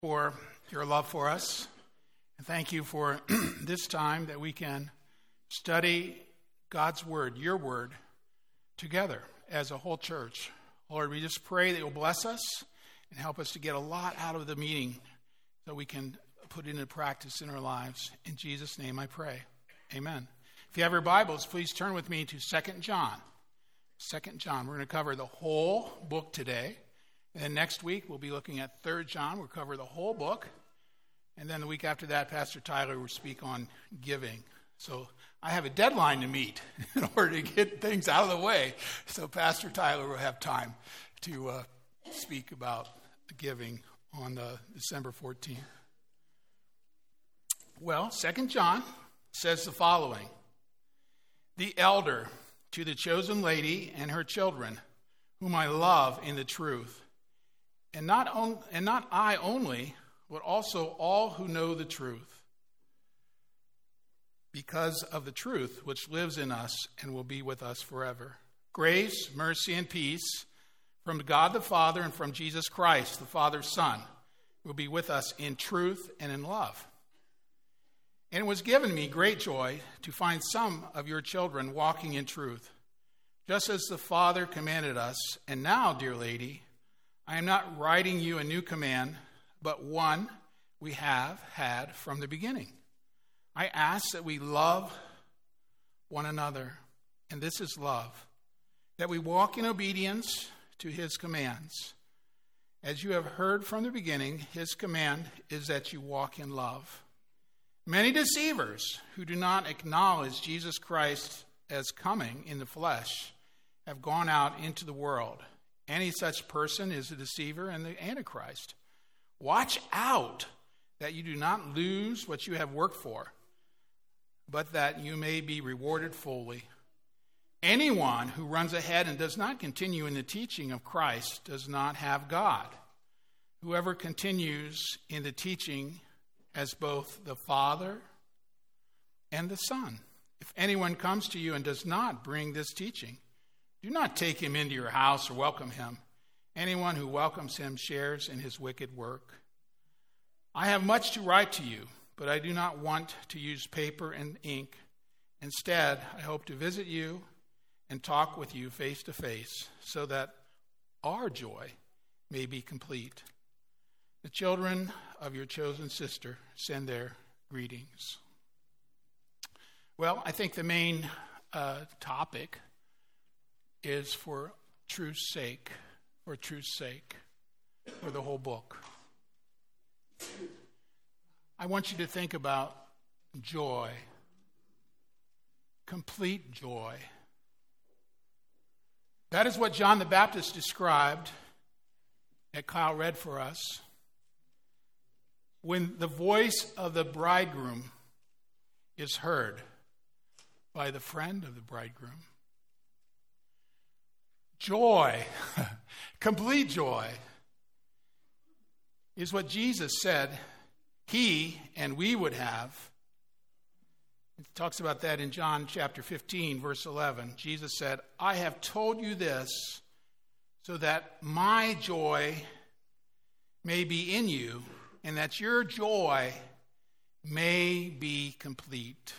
for your love for us. And thank you for this time that we can study God's word, your word, together as a whole church. Lord, we just pray that you'll bless us and help us to get a lot out of the meeting so we can put it into practice in our lives. In Jesus' name I pray. Amen. If you have your Bibles, please turn with me to 2 John. 2 John. We're going to cover the whole book today. And then next week, we'll be looking at 3 John. We'll cover the whole book. And then the week after that, Pastor Tyler will speak on giving. So I have a deadline to meet in order to get things out of the way. So Pastor Tyler will have time to speak about giving on December 14th. Well, 2 John says the following. The elder to the chosen lady and her children, whom I love in the truth, and not I only, but also all who know the truth, because of the truth which lives in us and will be with us forever. Grace, mercy, and peace from God the Father and from Jesus Christ, the Father's Son, will be with us in truth and in love. And it was given me great joy to find some of your children walking in truth, just as the Father commanded us. And now, dear lady, I am not writing you a new command, but one we have had from the beginning. I ask that we love one another, and this is love, that we walk in obedience to his commands. As you have heard from the beginning, his command is that you walk in love. Many deceivers who do not acknowledge Jesus Christ as coming in the flesh have gone out into the world. Any such person is a deceiver and the Antichrist. Watch out that you do not lose what you have worked for, but that you may be rewarded fully. Anyone who runs ahead and does not continue in the teaching of Christ does not have God. Whoever continues in the teaching as both the Father and the Son. If anyone comes to you and does not bring this teaching, do not take him into your house or welcome him. Anyone who welcomes him shares in his wicked work. I have much to write to you, but I do not want to use paper and ink. Instead, I hope to visit you and talk with you face to face, so that our joy may be complete. The children of your chosen sister send their greetings. Well, I think the main topic is for truth's sake, for the whole book. I want you to think about joy, complete joy. That is what John the Baptist described that Kyle read for us. When the voice of the bridegroom is heard by the friend of the bridegroom. Joy, complete joy, is what Jesus said he and we would have. It talks about that in John chapter 15, verse 11. Jesus said, I have told you this so that my joy may be in you and that your joy may be complete.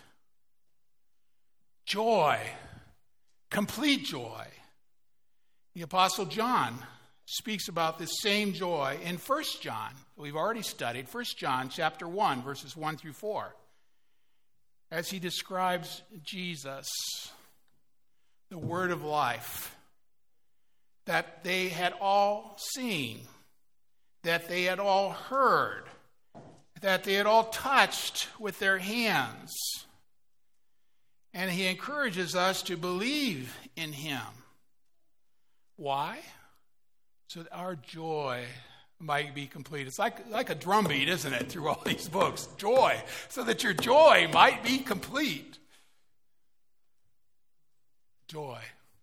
Joy, complete joy. The Apostle John speaks about this same joy in 1 John. We've already studied 1 John chapter 1, verses 1 through 4. As he describes Jesus, the word of life, that they had all seen, that they had all heard, that they had all touched with their hands. And he encourages us to believe in him. Why? So that our joy might be complete. It's like a drumbeat, isn't it, through all these books? Joy, so that your joy might be complete. Joy.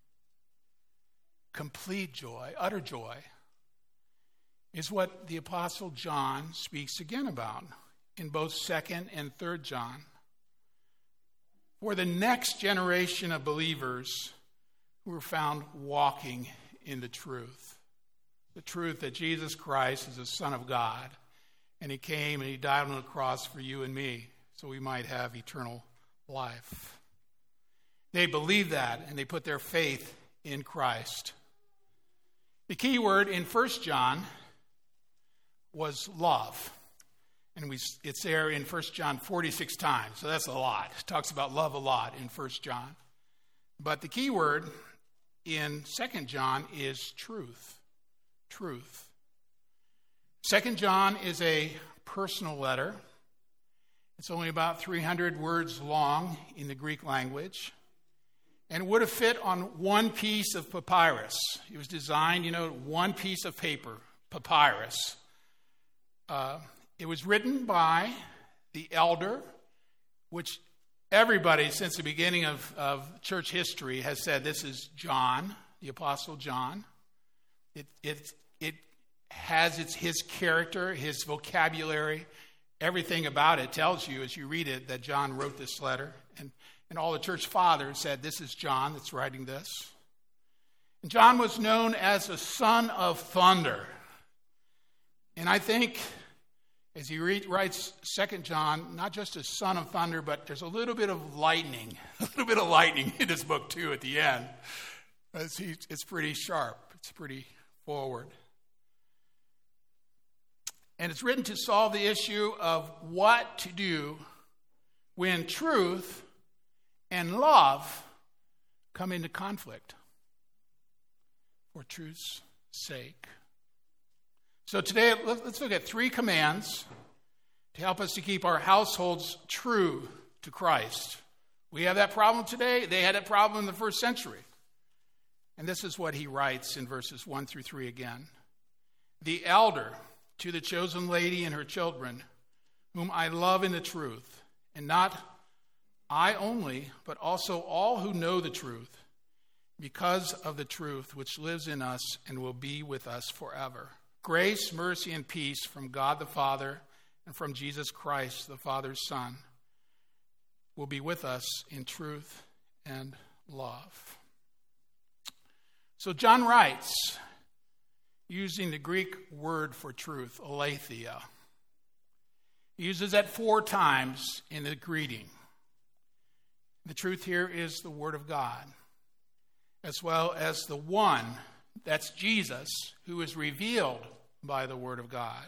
Complete joy, utter joy, is what the Apostle John speaks again about in both 2nd and 3rd John. For the next generation of believers who are found walking in the truth that Jesus Christ is the Son of God, And he came and he died on the cross for you and me, so we might have eternal life. They believed that, and they put their faith in Christ. The key word in 1 John was love. And it's there in 1 John 46 times, so that's a lot. It talks about love a lot in 1 John. But the key word in 2 John is truth. Truth. 2 John is a personal letter. It's only about 300 words long in the Greek language. And it would have fit on one piece of papyrus. It was designed, one piece of paper, papyrus. It was written by the elder, which everybody since the beginning of church history has said this is John, the Apostle John. It has his character, his vocabulary, everything about it tells you as you read it that John wrote this letter. And all the church fathers said this is John that's writing this. And John was known as the son of thunder. And I think as he writes 2 John, not just a son of thunder, but there's a little bit of lightning. A little bit of lightning in this book, too, at the end. It's pretty sharp. It's pretty forward. And it's written to solve the issue of what to do when truth and love come into conflict for truth's sake. So today, let's look at 3 commands to help us to keep our households true to Christ. We have that problem today. They had that problem in the first century. And this is what he writes in verses 1 through 3 again. The elder to the chosen lady and her children, whom I love in the truth, and not I only, but also all who know the truth, because of the truth which lives in us and will be with us forever. Grace, mercy, and peace from God the Father and from Jesus Christ, the Father's Son, will be with us in truth and love. So John writes, using the Greek word for truth, aletheia. He uses that 4 times in the greeting. The truth here is the Word of God, as well as the one, that's Jesus, who is revealed by the Word of God.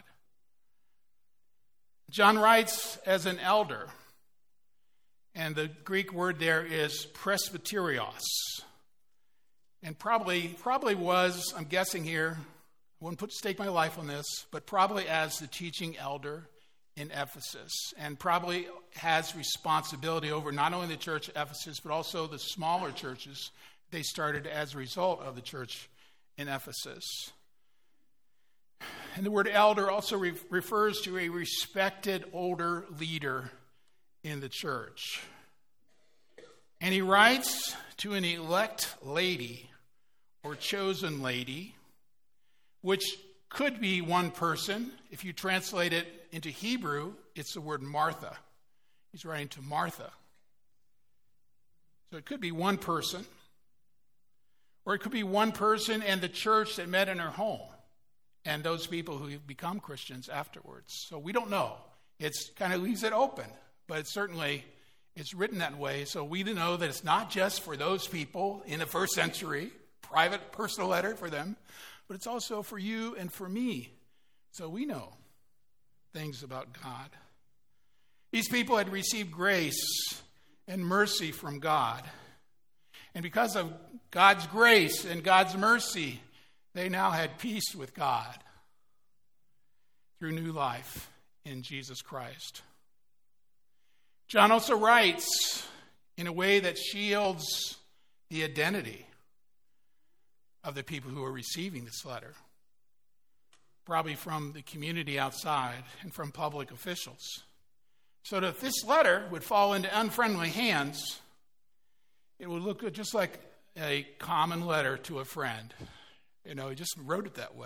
John writes as an elder, and the Greek word there is presbyterios. And probably was, I'm guessing here, I wouldn't stake my life on this, but probably as the teaching elder in Ephesus, and probably has responsibility over not only the church at Ephesus, but also the smaller churches they started as a result of the church in Ephesus. And the word elder also refers to a respected older leader in the church. And he writes to an elect lady or chosen lady, which could be one person. If you translate it into Hebrew, it's the word Martha. He's writing to Martha. So it could be one person, or it could be one person and the church that met in her home, and those people who become Christians afterwards. So we don't know. It kind of leaves it open, but it's written that way, so we know that it's not just for those people in the first century, private, personal letter for them, but it's also for you and for me, so we know things about God. These people had received grace and mercy from God, and because of God's grace and God's mercy, they now had peace with God through new life in Jesus Christ. John also writes in a way that shields the identity of the people who are receiving this letter, probably from the community outside and from public officials. So that if this letter would fall into unfriendly hands, it would look just like a common letter to a friend. He just wrote it that way.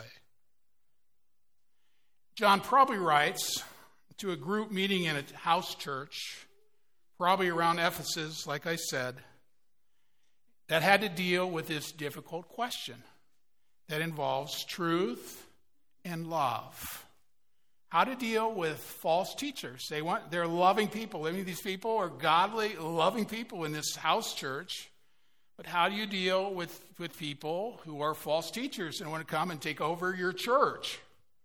John probably writes to a group meeting in a house church, probably around Ephesus, like I said, that had to deal with this difficult question that involves truth and love. how to deal with false teachers. They're loving people. I mean, these people are godly, loving people in this house church. But how do you deal with people who are false teachers and want to come and take over your church?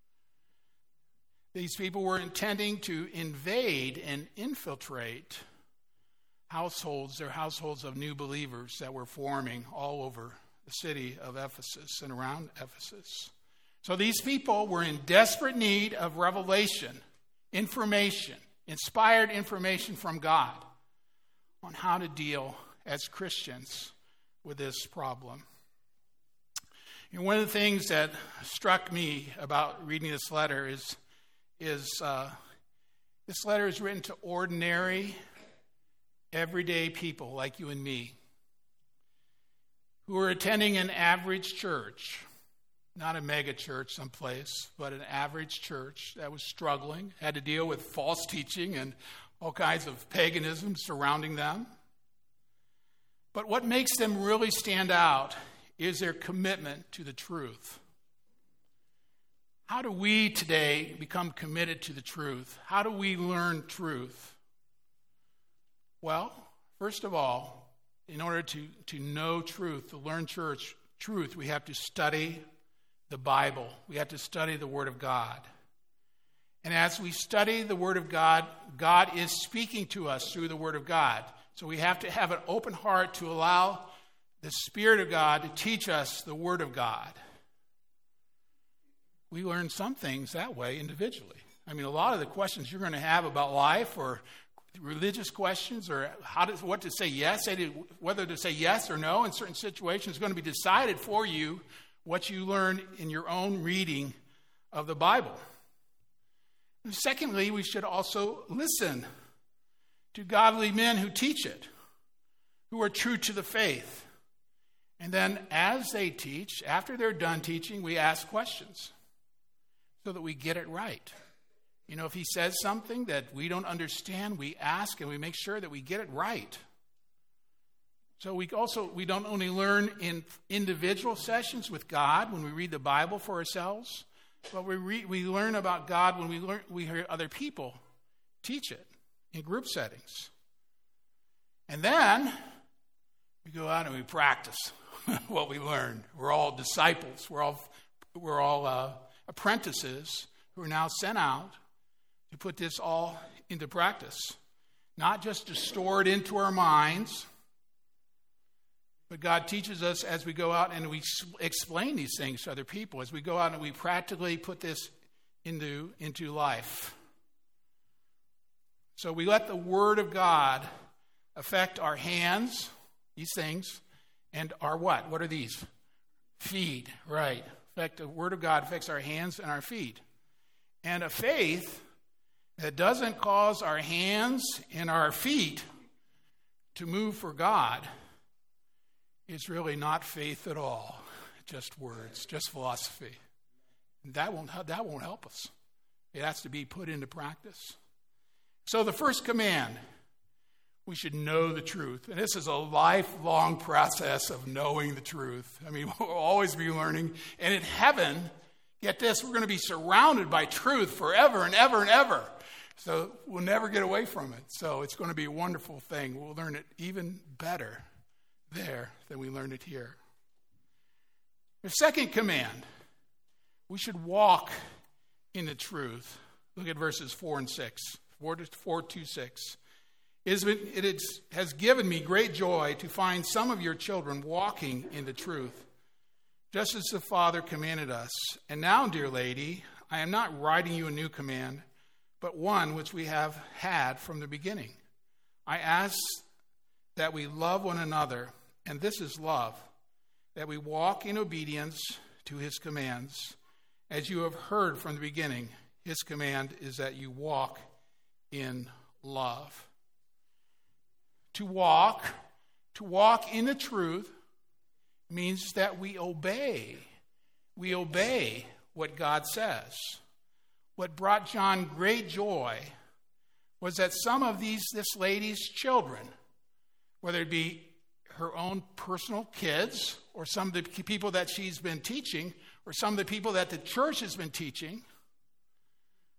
These people were intending to invade and infiltrate households. They're households of new believers that were forming all over the city of Ephesus and around Ephesus. So these people were in desperate need of revelation, information, inspired information from God on how to deal as Christians with this problem. And one of the things that struck me about reading this letter is this letter is written to ordinary, everyday people like you and me who are attending an average church, not a mega church someplace, but an average church that was struggling, had to deal with false teaching and all kinds of paganism surrounding them. But what makes them really stand out is their commitment to the truth. How do we today become committed to the truth? How do we learn truth? Well, first of all, in order to know truth, to learn truth, we have to study the Bible. We have to study the Word of God. And as we study the Word of God, God is speaking to us through the Word of God. So we have to have an open heart to allow the Spirit of God to teach us the Word of God. We learn some things that way individually. I mean, a lot of the questions you're going to have about life or religious questions or what to say yes, whether to say yes or no in certain situations is going to be decided for you what you learn in your own reading of the Bible. And secondly, we should also listen to godly men who teach it, who are true to the faith. And then as they teach, after they're done teaching, we ask questions so that we get it right. You know, if he says something that we don't understand, we ask and we make sure that we get it right. So we don't only learn in individual sessions with God when we read the Bible for ourselves, but we learn about God when we hear other people teach it in group settings. And then we go out and we practice what we learned. We're all disciples. We're all apprentices who are now sent out to put this all into practice. Not just to store it into our minds, but God teaches us as we go out and we explain these things to other people, as we go out and we practically put this into life. So we let the Word of God affect our hands, these things, and our what? What are these? Feet, right. The Word of God affects our hands and our feet. And a faith that doesn't cause our hands and our feet to move for God is really not faith at all. Just words, just philosophy. That won't help us. It has to be put into practice. So the first command, we should know the truth. And this is a lifelong process of knowing the truth. I mean, we'll always be learning. And in heaven, get this, we're going to be surrounded by truth forever and ever and ever. So we'll never get away from it. So it's going to be a wonderful thing. We'll learn it even better there than we learned it here. The second command, we should walk in the truth. Look at verses 4 and 6. 4:2-6. It has given me great joy to find some of your children walking in the truth, just as the Father commanded us. And now, dear lady, I am not writing you a new command, but one which we have had from the beginning. I ask that we love one another, and this is love, that we walk in obedience to his commands. As you have heard from the beginning, his command is that you walk in love. To walk in the truth means that we obey. We obey what God says. What brought John great joy was that some of this lady's children, whether it be her own personal kids or some of the people that she's been teaching or some of the people that the church has been teaching,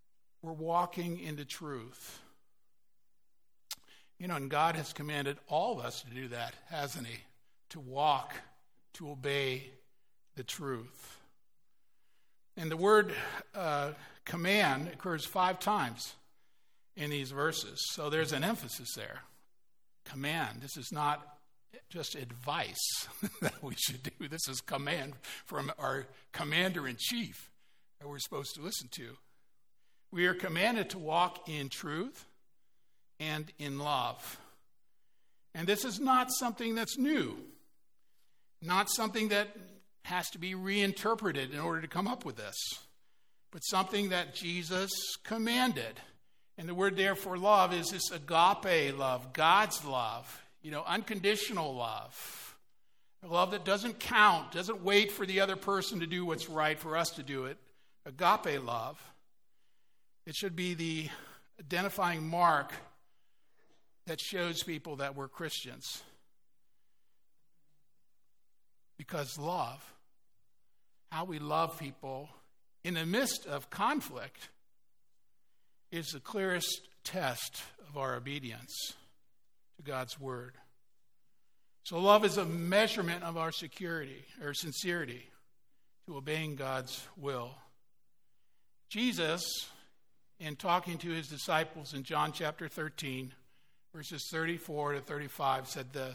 we're walking in the truth. And God has commanded all of us to do that, hasn't he? To walk, to obey the truth. And the word command occurs 5 times in these verses. So there's an emphasis there. Command. This is not just advice that we should do. This is command from our commander-in-chief that we're supposed to listen to. We are commanded to walk in truth and in love. And this is not something that's new, not something that has to be reinterpreted in order to come up with this, but something that Jesus commanded. And the word there for love is this agape love, God's love, unconditional love. A love that doesn't count, doesn't wait for the other person to do what's right for us to do it. Agape love. It should be the identifying mark that shows people that we're Christians. Because love, how we love people in the midst of conflict, is the clearest test of our obedience to God's word. So love is a measurement of our security or sincerity to obeying God's will. Jesus, in talking to his disciples in John chapter 13, verses 34 to 35, said this: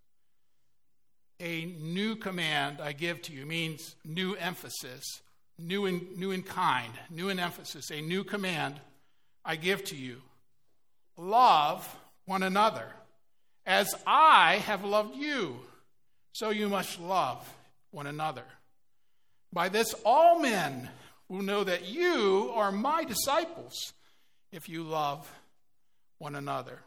"A new command I give to you," means new emphasis, new in kind, new in emphasis. A new command I give to you: love one another. As I have loved you, so you must love one another. By this all men will know that you are my disciples, if you love one another.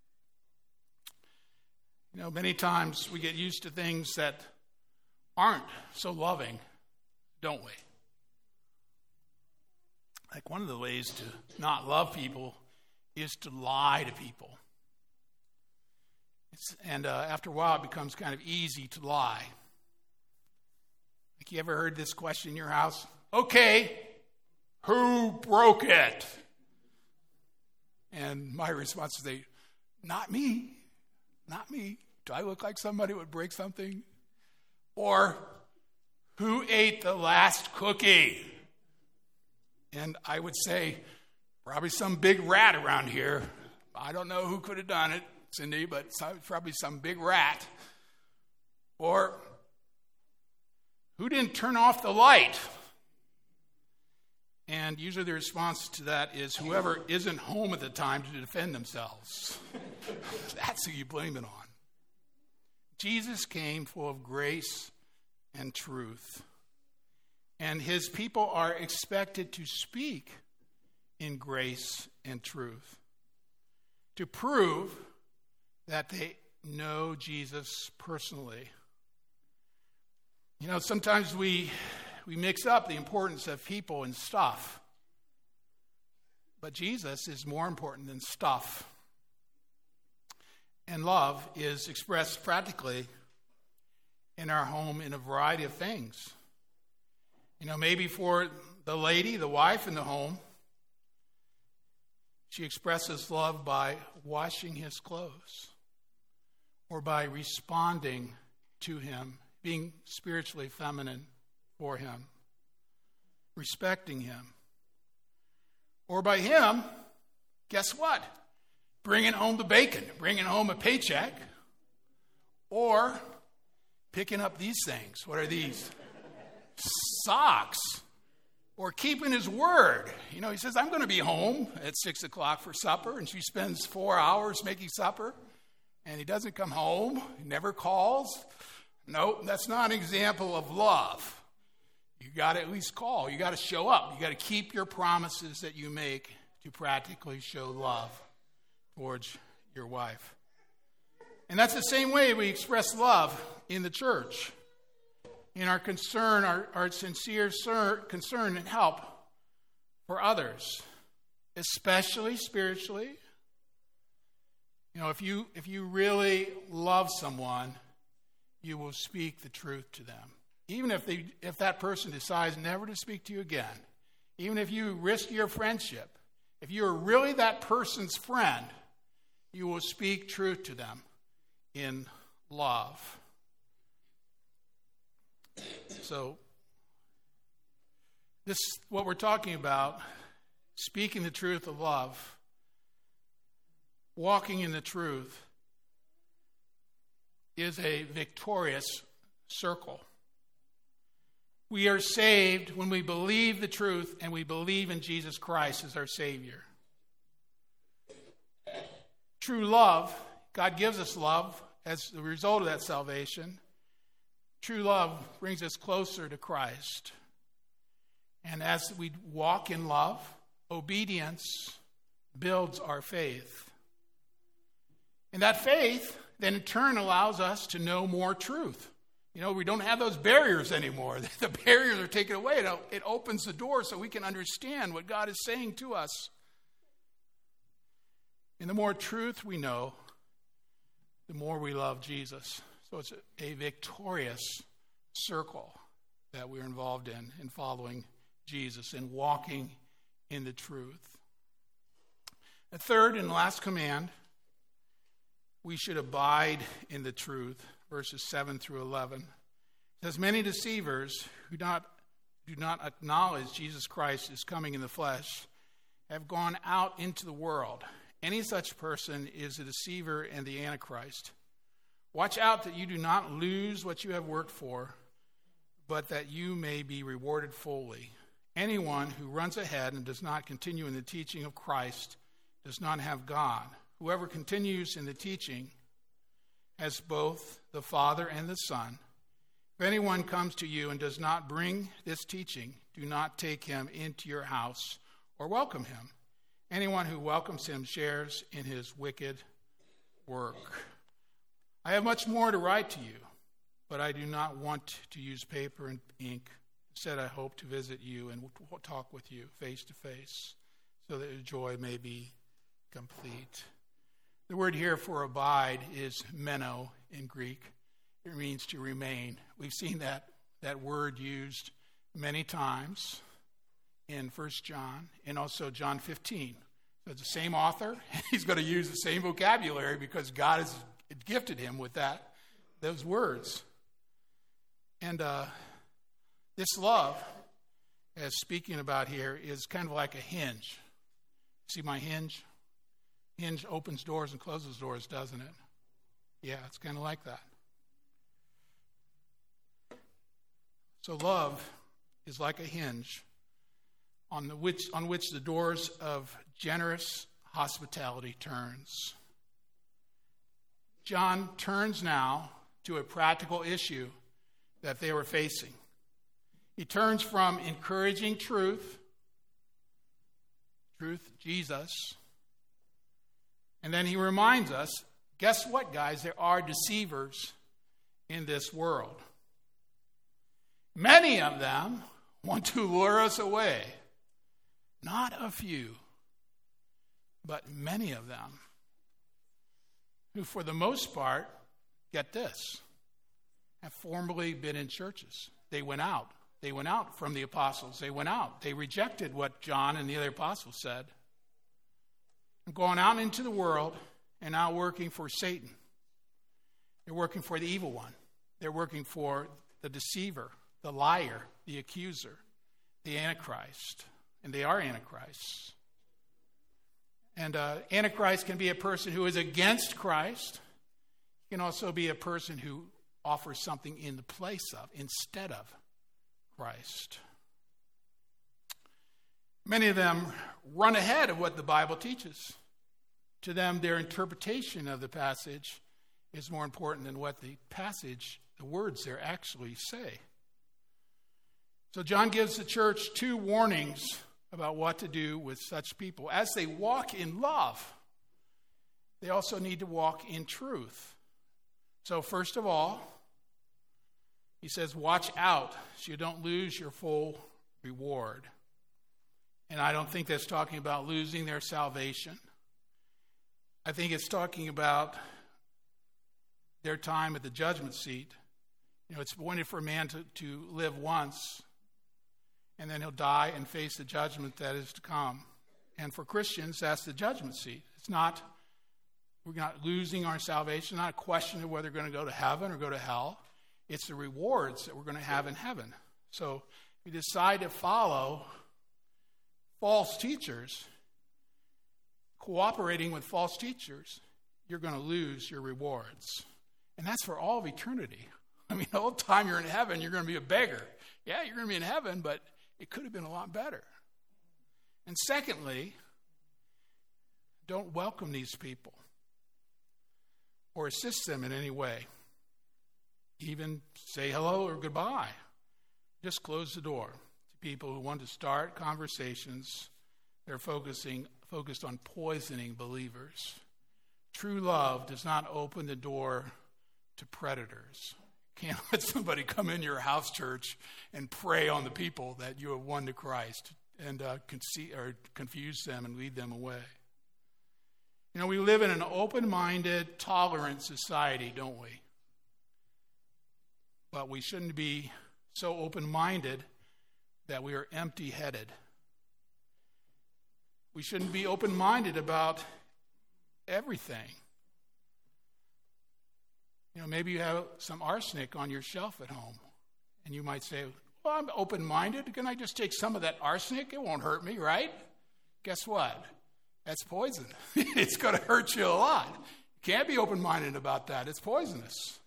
Many times we get used to things that aren't so loving, don't we? Like one of the ways to not love people is to lie to people. After a while, it becomes kind of easy to lie. Like, you ever heard this question in your house? Okay, who broke it? And my response is, not me. Not me. Do I look like somebody who would break something? Or, who ate the last cookie? And I would say, probably some big rat around here. I don't know who could have done it, Cindy, but probably some big rat. Or, who didn't turn off the light? And usually the response to that is whoever isn't home at the time to defend themselves. That's who you blame it on. Jesus came full of grace and truth. And his people are expected to speak in grace and truth, to prove that they know Jesus personally. Sometimes we mix up the importance of people and stuff. But Jesus is more important than stuff. And love is expressed practically in our home in a variety of things. Maybe for the lady, the wife in the home, she expresses love by washing his clothes or by responding to him, being spiritually feminine for him, respecting him. Or by him, guess what? Bringing home the bacon, bringing home a paycheck, or picking up these things. What are these? Socks. Or keeping his word. He says, I'm going to be home at 6 o'clock for supper, and she spends 4 hours making supper, and he doesn't come home. He never calls. Nope, that's not an example of love. You got to at least call. You got to show up. You got to keep your promises that you make to practically show love towards your wife. And that's the same way we express love in the church. In our concern, our sincere concern and help for others, especially spiritually. If you really love someone, you will speak the truth to them. Even if that person decides never to speak to you again, even if you risk your friendship, if you're really that person's friend, you will speak truth to them in love. So, this what we're talking about, speaking the truth of love, walking in the truth, is a victorious circle. We are saved when we believe the truth and we believe in Jesus Christ as our Savior. True love, God gives us love as the result of that salvation. True love brings us closer to Christ. And as we walk in love, obedience builds our faith. And that faith then in turn allows us to know more truth. You know, we don't have those barriers anymore. The barriers are taken away. It opens the door so we can understand what God is saying to us. And the more truth we know, the more we love Jesus. So it's a victorious circle that we're involved in following Jesus and walking in the truth. The third and last command, we should abide in the truth. Verses 7 through 11. It says, many deceivers who do not acknowledge Jesus Christ is coming in the flesh have gone out into the world. Any such person is a deceiver and the Antichrist. Watch out that you do not lose what you have worked for, but that you may be rewarded fully. Anyone who runs ahead and does not continue in the teaching of Christ does not have God. Whoever continues in the teaching has both the Father and the Son. If anyone comes to you and does not bring this teaching, do not take him into your house or welcome him. Anyone who welcomes him shares in his wicked work. I have much more to write to you, but I do not want to use paper and ink. Instead, I hope to visit you and talk with you face to face so that your joy may be complete. The word here for abide is meno in Greek. It means to remain. We've seen that word used many times in 1 John and also John 15. So it's the same author. He's going to use the same vocabulary because God has gifted him with those words. And this love, as speaking about here, is kind of like a hinge. See my hinge? Hinge opens doors and closes doors, doesn't it? Yeah, it's kind of like that. So love is like a hinge on which the doors of generous hospitality turns. John turns now to a practical issue that they were facing. He turns from encouraging truth, Jesus, and then he reminds us, guess what, guys? There are deceivers in this world. Many of them want to lure us away. Not a few, but many of them, who for the most part, get this, have formerly been in churches. They went out. They went out from the apostles. They went out. They rejected what John and the other apostles said. Going out into the world and now working for Satan. They're working for the evil one. They're working for the deceiver, the liar, the accuser, the Antichrist. And they are Antichrists. And Antichrist can be a person who is against Christ. He can also be a person who offers something in the place of, instead of Christ. Many of them run ahead of what the Bible teaches. To them, their interpretation of the passage is more important than what the words there actually say. So John gives the church two warnings about what to do with such people. As they walk in love, they also need to walk in truth. So first of all, he says, watch out so you don't lose your full reward. And I don't think that's talking about losing their salvation. I think it's talking about their time at the judgment seat. You know, it's appointed for a man to live once, and then he'll die and face the judgment that is to come. And for Christians, that's the judgment seat. We're not losing our salvation. It's not a question of whether we're going to go to heaven or go to hell. It's the rewards that we're going to have in heaven. So if you decide to follow false teachers, cooperating with false teachers, you're going to lose your rewards. And that's for all of eternity. I mean, the whole time you're in heaven, you're going to be a beggar. Yeah, you're going to be in heaven, but it could have been a lot better. And secondly, don't welcome these people or assist them in any way. Even say hello or goodbye. Just close the door to people who want to start conversations. They're focused on poisoning believers. True love does not open the door to predators. You can't let somebody come in your house church and prey on the people that you have won to Christ and confuse them and lead them away. You know, we live in an open-minded, tolerant society, don't we? But we shouldn't be so open-minded that we are empty-headed. We shouldn't be open-minded about everything. You know, maybe you have some arsenic on your shelf at home, and you might say, well, I'm open-minded. Can I just take some of that arsenic? It won't hurt me, right? Guess what? That's poison. It's going to hurt you a lot. You can't be open-minded about that. It's poisonous.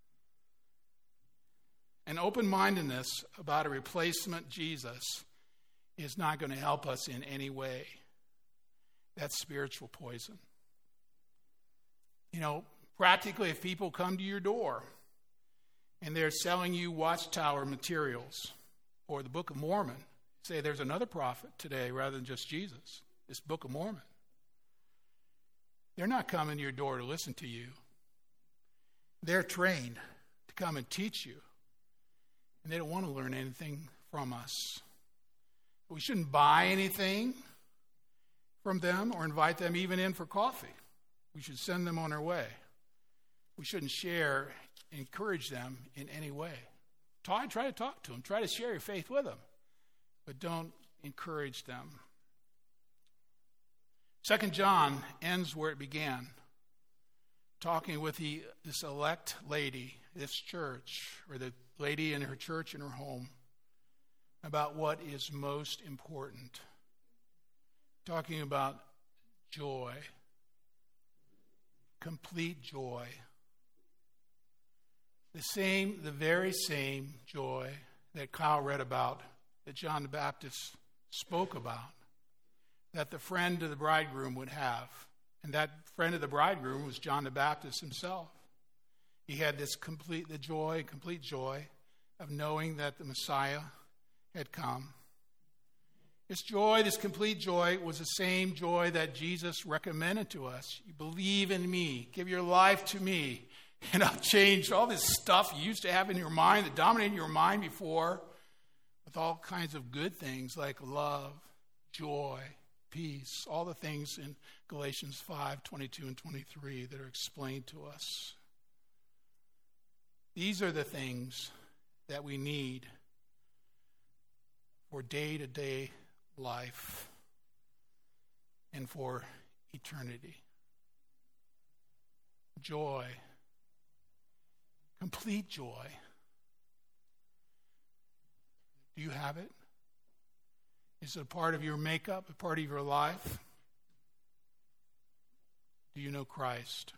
And open-mindedness about a replacement Jesus is not going to help us in any way. That's spiritual poison. You know, practically if people come to your door and they're selling you Watchtower materials or the Book of Mormon, say there's another prophet today rather than just Jesus, this Book of Mormon. They're not coming to your door to listen to you. They're trained to come and teach you. And they don't want to learn anything from us. We shouldn't buy anything from them or invite them even in for coffee. We should send them on their way. We shouldn't encourage them in any way. Try to talk to them. Try to share your faith with them. But don't encourage them. 2 John ends where it began, talking with this elect lady, this church, or the lady in her church in her home, about what is most important. Talking about joy, complete joy. The very same joy that Kyle read about, that John the Baptist spoke about, that the friend of the bridegroom would have. And that friend of the bridegroom was John the Baptist himself. He had this complete joy of knowing that the Messiah had come. This joy, this complete joy, was the same joy that Jesus recommended to us. You believe in me, give your life to me, and I'll change all this stuff you used to have in your mind that dominated your mind before with all kinds of good things like love, joy, peace, all the things in Galatians 5:22 and 23 that are explained to us. These are the things that we need for day-to-day life and for eternity. Joy, complete joy. Do you have it? Is it a part of your makeup, a part of your life? Do you know Christ?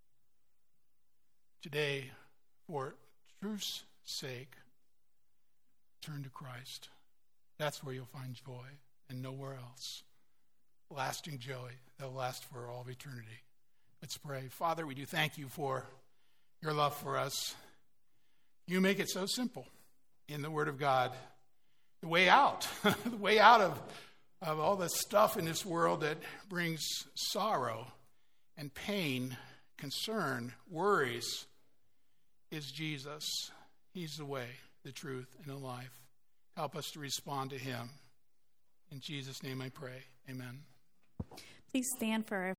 Today, for truth's sake, turn to Christ. That's where you'll find joy and nowhere else. Lasting joy that will last for all of eternity. Let's pray. Father, we do thank you for your love for us. You make it so simple in the Word of God. The way out, the way out of all the stuff in this world that brings sorrow and pain, concern, worries, is Jesus. He's the way, the truth, and the life. Help us to respond to him. In Jesus' name I pray. Amen. Please stand for our